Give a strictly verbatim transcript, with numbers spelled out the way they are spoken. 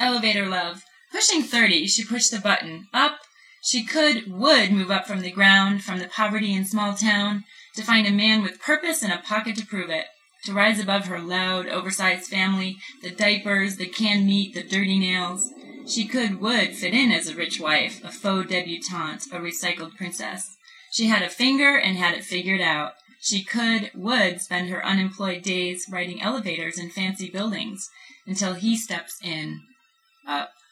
Elevator love. Pushing thirty, she pushed the button. Up. She could, would move up from the ground, from the poverty in small town, to find a man with purpose and a pocket to prove it. To rise above her loud, oversized family, the diapers, the canned meat, the dirty nails. She could, would fit in as a rich wife, a faux debutante, a recycled princess. She had a finger and had it figured out. She could, would spend her unemployed days riding elevators in fancy buildings until he steps in. Up.